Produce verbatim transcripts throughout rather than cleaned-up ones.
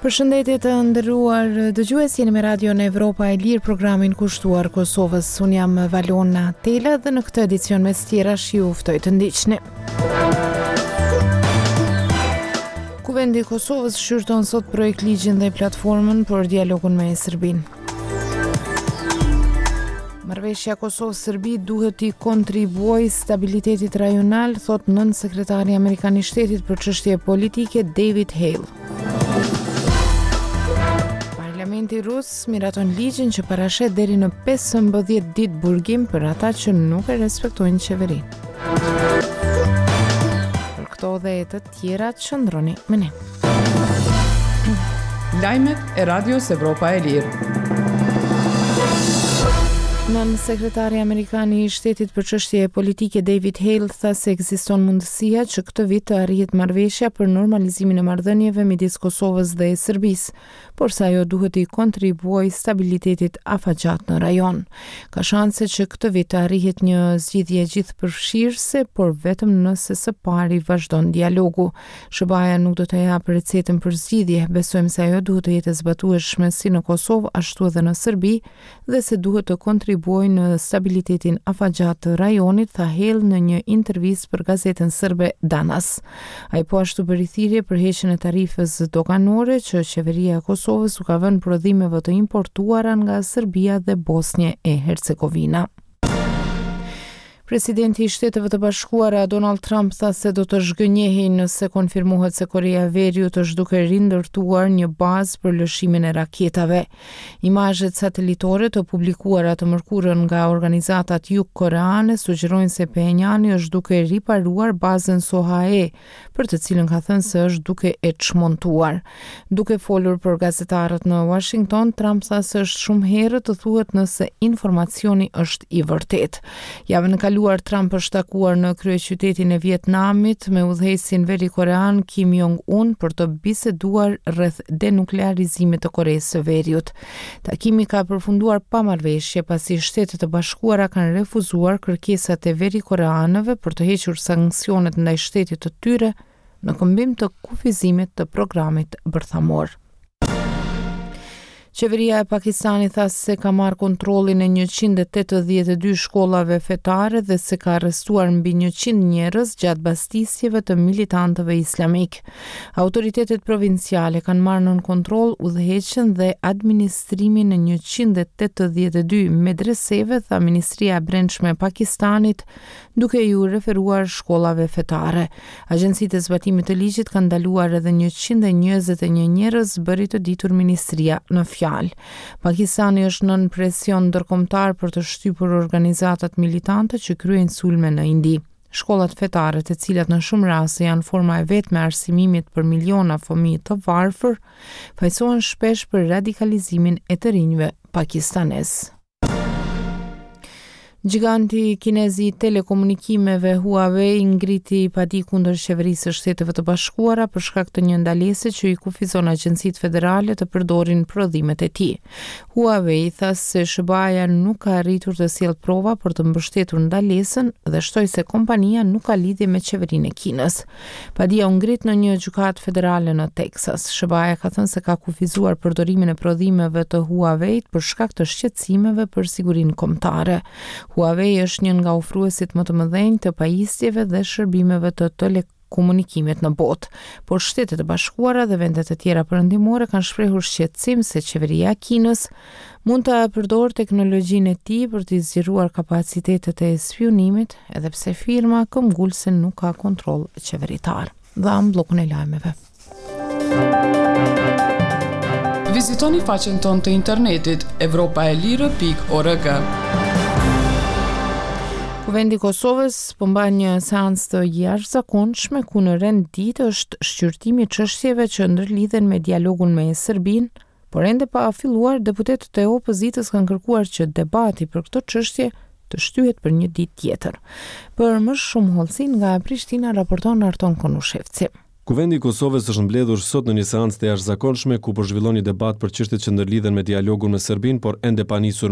Përshëndetje të nderuar dëgjues, jeni me Radion Evropa e Lirë, programin kushtuar Kosovës. Unë jam Valona Tela dhe në këtë edicion mes tjerash ju ftoj të ndiqni. Kuvendi i Kosovës shqyrton sot projekt ligjin dhe platformën për dialogun me Serbinë. Marrëveshja Kosovë-Serbi duhet i kontribuojë stabilitetit rajonal, thot nën sekretari amerikan i shtetit për çështje politike David Hale. Parlamenti rus miraton ligjin që parashet deri në pesëmbëdhjetë ditë burgim për ata që nuk e respektojnë qeverinë. Për këto dhe të tjera qëndroni me ne. Lajmet e Radios Evropa e Lirë. Nën sekretari amerikani i shtetit për çështje politike David Hale tha se ekziston mundësia që këtë vit të arrihet marrëveshja për normalizimin e marrëdhënieve midis Kosovës dhe Serbisë, por sa ajo duhet i kontribuojë stabilitetit afatgjat në rajon. Ka shanse që këtë vit të arrihet një zgjidhje gjithëpërfshirëse, por vetëm nëse së pari vazhdon dialogu. sh b a-ja nuk do të japë recetën për zgjidhje, besojmë se ajo duhet të jetë e zbatueshme si në Kosovë ashtu edhe në Serbi dhe se duhet të kontribuojë në stabilitetin afatgjat të rajonit, tha Hale në një intervistë për gazetën serbe Danas. Ai po ashtu bëri thirrje për heqjen e tarifës doganore që qeveria e Kosovës u ka vënë prodhimeve të importuara nga Serbia dhe Bosnje e Hercegovina. Presidenti i Shteteve të Bashkuara Donald Trump tha se do të zhgënjehej nëse konfirmohet se Korea e Veriut është duke rindërtuar një bazë për lëshimin e raketave. Imazhet satelitore të publikuara të mërkurën nga organizatat jugkoreane sugjerojnë se Pyongyang është duke riparuar bazën Sohae, për të cilën ka thënë se është duke e çmontuar. Duke folur për gazetarët në Washington, Trump tha se është shumë herë të thuhet nëse informacioni është i vërtet. Javën e kaluar Trump është takuar në kryeqytetin e Vietnamit me udhëheqësin verikorean Kim Jong-un për të biseduar rreth denuklearizimit të Koreas së Veriut. Takimi ka përfunduar pa marrëveshje pasi Shtetet e Bashkuara kanë refuzuar kërkesat e verikoreanëve për të hequr sanksionet ndaj shtetit të tyre në këmbim të kufizimit të programit bërthamor. Qeveria e Pakistanit tha se ka marrë kontrollin e njëqind e tetëdhjetë e dy shkollave fetare dhe se ka arrestuar mbi njëqind njerëz gjatë bastisjeve të militantëve islamik. Autoritetet provinciale kanë marrë nën kontroll udhëheqjen dhe administrimin e njëqind e tetëdhjetë e dy medreseve, tha Ministria e Brendshme e Pakistanit, duke ju referuar shkollave fetare. Agjencitë e zbatimit të ligjit kanë ndaluar edhe njëqind e njëzet e një njerëz, bëri të ditur ministria në fjalë. Pakistani është nën presion ndërkombëtar për të shtypur organizatat militante që kryejnë sulme në Indi. Shkollat fetare, të cilat në shumë raste janë forma e vetme e arsimimit për miliona fëmijë të varfër, fajsohen shpesh për radikalizimin e të rinjve pakistanes. Giganti kinezi i telekomunikimeve Huawei ngriti padi kundër qeverisë së Shteteve të Bashkuara për shkak të një ndalese që i kufizon agjencitë federale të përdorin prodhimet e tij. Huawei tha se sh b a-ja nuk ka arritur të sjellë prova për të mbështetur ndalesën dhe shtoi se kompania nuk ka lidhje me qeverinë e Kinës. Padia u ngrit në një gjykatë federale në Teksas. sh b a-ja ka thënë se ka kufizuar përdorimin e prodhimeve të Huawei për shkak të shqetësimeve për sigurinë kombëtare. Huawei është një nga ofruesit më të mëdhenj të pajisjeve dhe shërbimeve të telekomunikimit në botë, por Shtetet e Bashkuara dhe vendet e tjera perëndimore kanë shprehur shqetësim se qeveria e Kinës mund të përdorë teknologjinë e tij për të zgjeruar kapacitetet e spionimit, edhe pse firma këmbgulse nuk ka kontroll qeveritar. Dham bllokun e lajmeve. Vizitoni faqen tonë të internetit evropa e lirë pikë org. Kuvendi i Kosovës po mban një seancë të jashtëzakonshme ku në rend ditë është shqyrtimi i çështjeve që ndërlidhen me dialogun me Serbinë, por ende pa filluar, deputetët e opozitës kanë kërkuar që debati për këtë çështje të shtyhet për një ditë tjetër. Për më shumë hollësi nga Prishtina raporton Arton Konushevci. Kuvendi i Kosovës është mbledhur sot në një seancë të jashtëzakonshme ku po zhvillon një debat për çështjet që ndërlidhen me dialogun me Serbinë, por ende pa nisur mirë,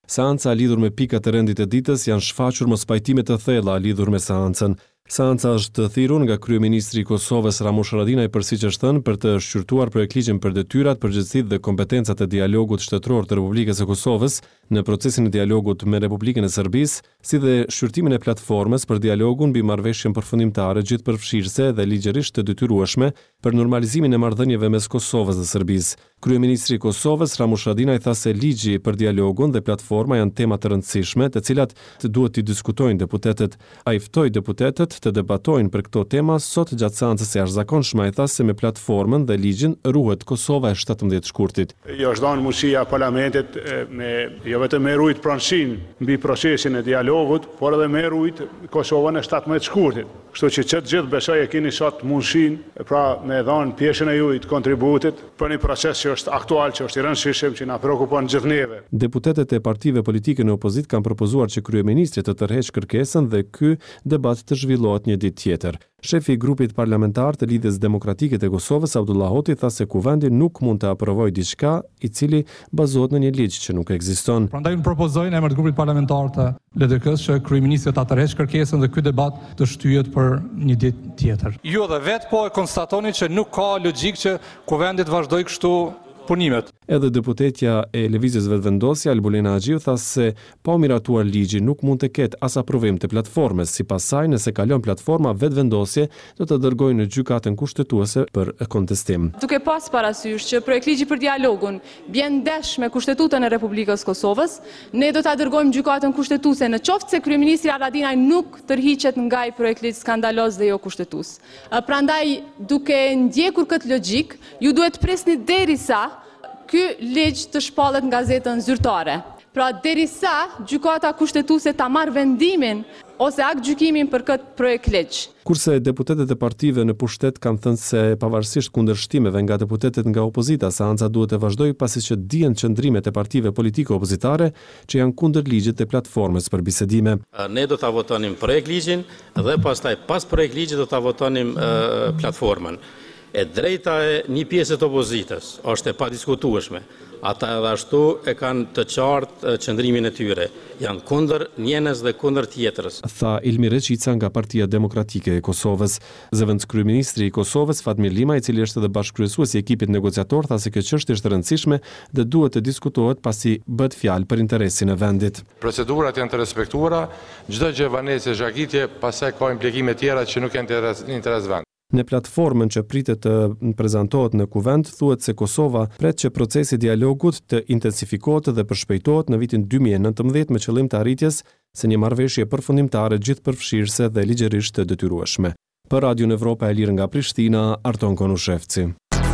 Seanca lidhur me pikat e rendit e ditës janë shfaqur mos pajtime të thella lidhur me seancën. Seanca është thirrur nga kryeministri i Kosovës Ramush Haradinaj për siç është thënë për të shqyrtuar projektligjin për detyrat, përgjegjësitë dhe kompetencat e dialogut shtetëror të Republikës së Kosovës në procesin e dialogut me Republikën e Serbisë, si dhe shqyrtimin e platformës për dialogun mbi marrëveshjen përfundimtare gjithëpërfshirëse dhe ligjërisht të detyrueshme për normalizimin e marrëdhënieve mes Kosovës dhe Serbisë. Kryeministri i Kosovës Ramush Haradinaj tha se ligji për dialogun dhe platforma janë tema të rëndësishme, të cilat të duhet të diskutojnë deputetët. Ai ftoi deputetët të debatojnë për këto tema sot gjatë seancës së jashtëzakonshme. Ai tha se me platformën dhe ligjin ruhet Kosova e shtatëmbëdhjetë shkurtit. Jo është dhënë mundësia parlamentit me jo vetëm me rujt pranësinë mbi procesin e dialogut, por edhe me rujt Kosovën e shtatëmbëdhjetë shkurtit. Kështu që çdo gjithë besoj e keni sot mundësinë pra me dhënë pjesën e juaj të kontributit për një proces që është aktual, që është i rëndësishëm, që na shqetëson gjithë neve. Deputetët e partive politike në opozit kanë propozuar që kryeministri të tërheqë kërkesën dhe ky debat të zhvillohet një ditë tjetër. Shefi i grupit parlamentar të Lidhjes Demokratike të Kosovës, Abdullah Hoti, tha se kuvendi nuk mund të aprovojë diçka i cili bazohet në një ligj që nuk ekziston. Prandaj unë propozoj në emër të grupit parlamentar të L D K-s që kryeministri ta tërheqë kërkesën dhe ky debat të shtyhet për një ditë tjetër. Ju dhe vetë po e konstatoni që nuk ka logjik që kuvendi të vazhdojë kështu punimet. Edhe deputetja e Lëvizjes Vetëvendosja Albulena Haxhiu tha se pa miratuar ligji nuk mund të ketë as aprovim të platformës. Sipas saj, nëse kalon platforma vetëvendosje, do të dërgojë në gjykatën kushtetuese për kontestim. Duke pas parasysh që projektligji për dialogun bjen ndesh me Kushtetutën e Republikës Kosovës, ne do ta dërgojmë gjykatën kushtetuese në qoftë se kryeministri Haradinaj nuk tërhiqet nga ai projektligj skandaloz dhe jo kushtetues. Prandaj, duke ndjekur këtë logjik, ju duhet presni derisa ky ligj të shpallet nga gazetën zyrtare. Pra derisa gjykata kushtetuese ta marrë vendimin ose aktgjykimin për këtë projekt ligj. Kurse deputetët e partive në pushtet kanë thënë se pavarësisht kundërshtimeve nga deputetët nga opozita, seanca duhet të vazhdojë pasi që dihen qëndrimet e partive politike opozitare që janë kundër ligjit të platformës për bisedime. Ne do ta votonim projekt ligjin dhe pastaj pas projekt ligjit do ta votonim uh, platformën. E drejta e një pjesë të opozitës është e padiskutueshme. Ata edhe ashtu e kanë të qartë qëndrimin e tyre. Janë kundër njënës dhe kundër tjetrës. Tha Ilmi Reqica nga Partia Demokratike e Kosovës. Zëvendës kryeministri i Kosovës Fatmir Lima, i cili është edhe bashkëkryesuesi i ekipit negociator, tha se kjo çështje është e rëndësishme dhe duhet të diskutohet pasi bëhet fjalë për interesin e vendit. Procedurat janë të respektuara, çdo gjë vanese zhagitje, pastaj ka implikime tjera që nuk janë në interes vendit. Në platformën që pritet të prezantohet në kuvend, thuhet se Kosova pret që procesi i dialogut të intensifikohet dhe përshpejtohet në vitin dy mijë e nëntëmbëdhjetë me qëllim të arritjes së një marrëveshje përfundimtare gjithëpërfshirëse dhe ligjërisht të detyrueshme. Për Radion Evropa e Lirë nga Prishtina, Arton Konushevci.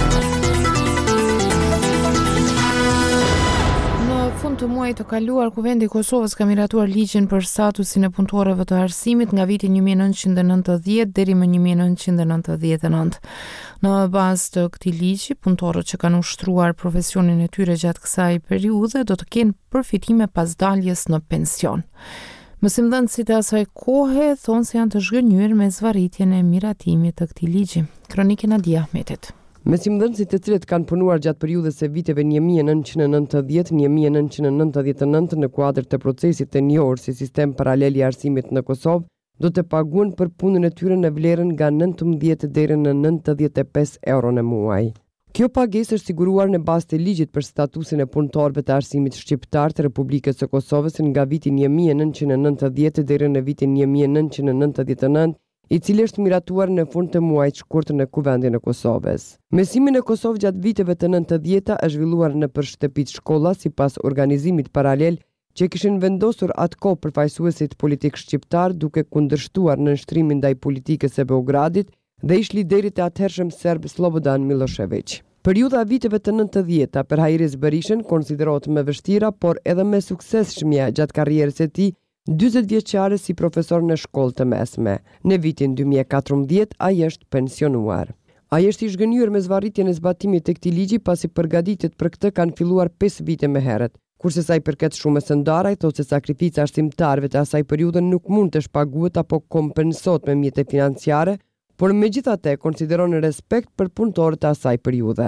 Të muajit të kaluar, Kuvendi i Kosovës ka miratuar ligjin për statusin e punëtorëve të arsimit nga viti një mijë e nëntëqind e nëntëdhjetë deri më një mijë e nëntëqind e nëntëdhjetë e nëntë. Në bazë të këtij ligji, punëtorët që kanë ushtruar profesionin e tyre gjatë kësaj periudhe do të kenë përfitime pas daljes në pension. Mësimdhënësit e asaj kohe thonë se janë të zhgënjur me zvarritjen e miratimit të këtij ligji. Kronikë Nadia Ahmetit. Mësimdhënësit të cilët kanë punuar gjatë periudhës së viteve një mijë e nëntëqind e nëntëdhjetë deri në një mijë e nëntëqind e nëntëdhjetë e nëntë në kuadër të procesit të njohur si sistem paralel i arsimit në Kosovë, do të paguhen për punën e tyre në vlerën nga nëntëmbëdhjetë deri në nëntëdhjetë e pesë euro në muaj. Kjo pagesë është siguruar në bazë të ligjit për statusin e punëtorëve të arsimit shqiptar të Republikës së Kosovës nga viti një mijë e nëntëqind e nëntëdhjetë deri në vitin një mijë e nëntëqind e nëntëdhjetë e nëntë, i cili është miratuar në fund të muajit shkurt në Kuvendin e Kosovës. Mësimi në Kosovë gjatë viteve të nëntëdhjetë është zhvilluar në përshëtepit shkolla sipas organizimit paralel që kishin vendosur atko përfaqësuesit politik shqiptar duke kundërshtuar në nshtrimin ndaj politikës së Beogradit dhe ish liderit e atëhershëm serb Slobodan Milošević. Periudha viteve të nëntëdhjetë për Hajris Berishën konsiderohet më vështira, por edhe më suksesshme gjatë karrierës së tij, dyzet vjeçare si profesor në shkollë të mesme. Në vitin dy mijë e katërmbëdhjetë ai është pensionuar. Ai është i zhgënjur me zvarritjen e zbatimit të këtij ligji pasi përgatitjet për këtë kanë filluar pesë vite më herët. Kurse sa i përket shumës së ndaraj, thotë se sakrifica arsimtarëve të asaj periudhe nuk mund të shpaguhet apo kompensohet me mjete financiare, por megjithatë konsideron respekt për punëtorët e asaj periudhe.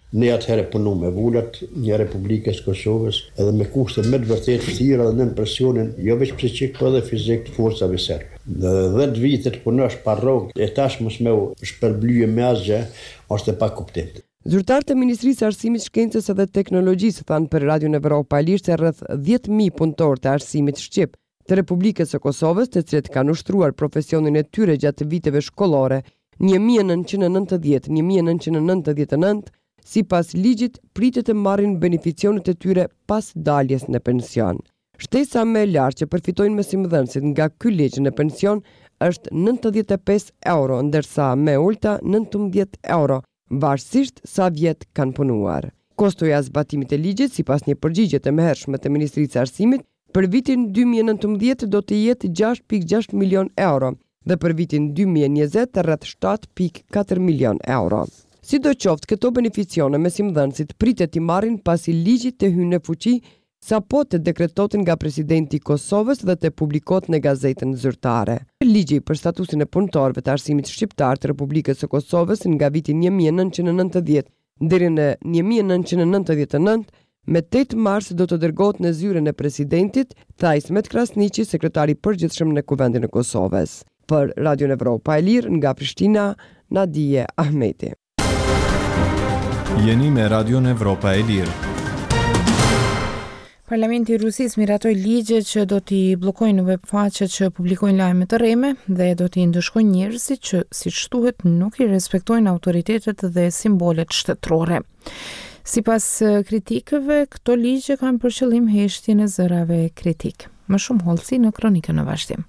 Ne atëherë punu me vullat një Republikës Kosovës edhe me kushte me të vërtet vështira dhe nën presionin jo veç psikik por edhe fizik të forcave serbe. Në dhjetë vite të punosh pa rrogë e tashmë me u shpërblyje me asgjë është e pakuptim. Zyrtarët e Ministrisë së Arsimit, Shkencës dhe Teknologjisë thanë për Radion Evropa e Lirë se rreth dhjetë mijë punëtorë të arsimit shqip të Republikës së Kosovës, të cilët kanë ushtruar profesionin e tyre gjatë viteve shkollore një mijë nëntëqind e nëntëdhjetë një mijë nëntëqind e nëntëdhjetë e nëntë, si pas ligjit pritet të marrin beneficionet e tyre pas daljes në pension. Shtesa më e lartë që përfitojnë mësimdhënësit nga ky ligj në pension është nëntëdhjetë e pesë euro, ndërsa më e ulta nëntëmbëdhjetë euro, varësisht sa vjet kanë punuar. Kostoja e zbatimit e ligjit, sipas një përgjigje të mëhershme të Ministrisë së Arsimit, për vitin dy mijë e nëntëmbëdhjetë do të jetë gjashtë pikë gjashtë milion euro dhe për vitin dy mijë e njëzet rreth shtatë pikë katër milion euro. Si do qoftë, këto beneficione mësimdhënësit pritet t'i marrin pasi ligji të hynë në fuqi sapo të dekretotin nga presidenti i Kosovës dhe të publikohet në gazetën zyrtare. Ligji për statusin e punëtorëve të arsimit shqiptar të Republikës së Kosovës nga viti një mijë e nëntëqind e nëntëdhjetë deri në një mijë e nëntëqind e nëntëdhjetë e nëntë me tetë mars do të dërgohet në zyrën e presidentit, tha Ismet Krasniqi, sekretari i përgjithshëm në Kuvendin e Kosovës. Për Radion Evropa e Lirë nga Prishtina, Nadije Ahmeti. Jeni me Radion Evropa e Lirë. Parlamenti i Rusisë miratoi ligje që do t'i bllokojnë webfaqet që publikojnë lajme të rreme dhe do t'i ndëshkojnë njerëzit që, siç thuhet, nuk i respektojnë autoritetet dhe simbolet shtetërore. Sipas kritikëve, këto ligje kanë për qëllim heshtjen e zërave kritik. Më shumë hollësi në kronikën në vazhdim.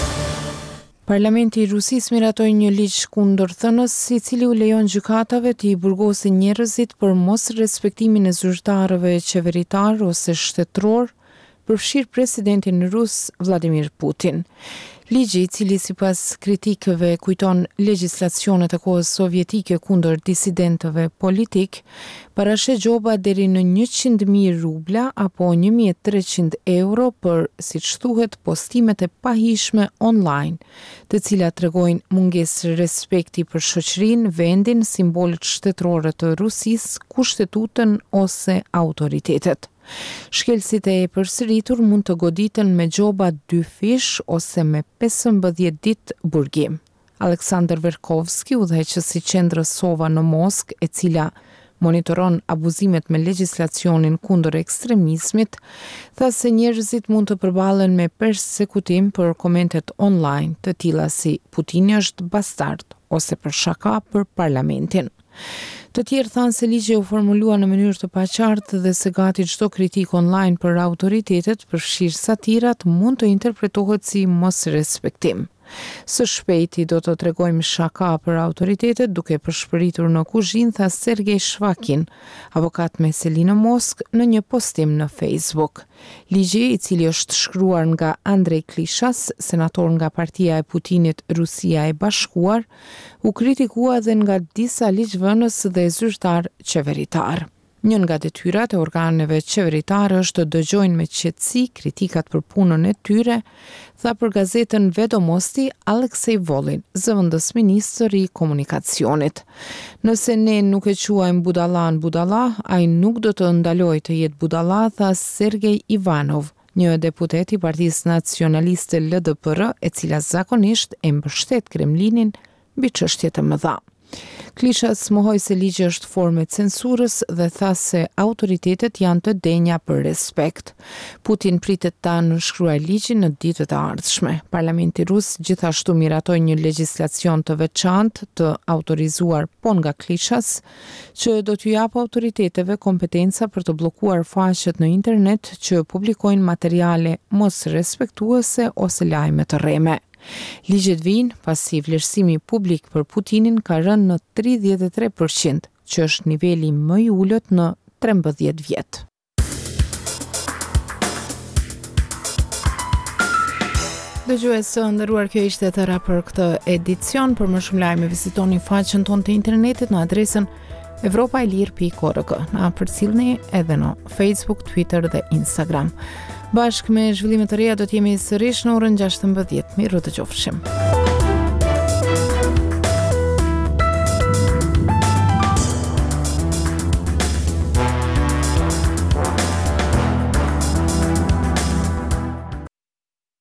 Parlamenti i Rusisë miratoi një ligj kundër thënës, i cili u lejon gjykatave të i burgosin njerëzit për mos respektimin e zyrtarëve qeveritar ose shtetëror, përfshir presidentin rus Vladimir Putin. Ligji, i cili sipas kritikëve kujton legjislacionet e kohës sovjetike kundër disidentëve politik, parasheh gjoba deri në njëqind mijë rubla apo një mijë e treqind euro për, siç thuhet, postimet e pahishme online, të cilat tregojnë mungesë respekti për shoqërinë, vendin, simbolet shtetërore të Rusisë, kushtetutën ose autoritetet. Shkelësit e përsëritur mund të goditen me gjoba dy fish ose me pesëmbëdhjetë ditë burgim. Aleksandr Verkovski, udhëheqësi i qendrës Sova në Moskë, e cila monitoron abuzimet me legjislacionin kundër ekstremizmit, tha se njerëzit mund të përballen me persekutim për komentet online, të tilla si Putini është bastard ose për shaka për parlamentin. Të tjerë thanë se ligji u formulua në mënyrë të paqartë dhe se gati çdo kritik online për autoritetet, përfshirë satirat, mund të interpretohet si mosrespektim. Së shpejti do të tregojmë shaka për autoritetet, duke përshpëritur në kuzhinë, tha Sergej Shvakin, avokat me seli në Moskë, në një postim në Facebook. Ligji, i cili është shkruar nga Andrej Klishas, senator nga partia e Putinit Rusia e Bashkuar, u kritikua edhe nga disa ligjvënës dhe zyrtar qeveritar. Një nga detyrat e organeve qeveritare është të dëgjojnë me qetësi kritikat për punën e tyre, tha për gazetën Vedomosti Aleksej Volin, zëvendës ministër i komunikacionit. Nëse ne nuk e quajmë budalan budalla, ai nuk do të ndalojë të jetë budalla, tha Sergej Ivanov, një deputet i Partisë Nacionaliste L D P R, e cila zakonisht e mbështet Kremlinin mbi çështje të mëdha. Klishas mohoi se ligji është formë e censurës dhe tha se autoritetet janë të denja për respekt. Putin pritet ta nënshkruajë ligjin në ditët e ardhshme. Parlamenti rus gjithashtu miratoi një legjislacion të veçantë të autorizuar po nga Klishas, që do t'ju japë autoriteteve kompetenca për të bllokuar faqet në internet që publikojnë materiale mos respektuese ose lajme të rreme. Ligjet vijnë pasi vlerësimi publik për Putinin ka rënë në tridhjetë e tre përqind, që është niveli më i ulët në trembëdhjetë vjet. Dëgjues të nderuar, kjo ishte tëra për këtë edicion. Për më shumë lajme vizitoni faqen tonë të internetit në adresën evropa e lirë pikë org. Na përcjellni edhe në Facebook, Twitter dhe Instagram. Bashkë me zhvillimet të reja do t'jemi sërish në orën gjashtëmbëdhjetë. Miru të qofshim.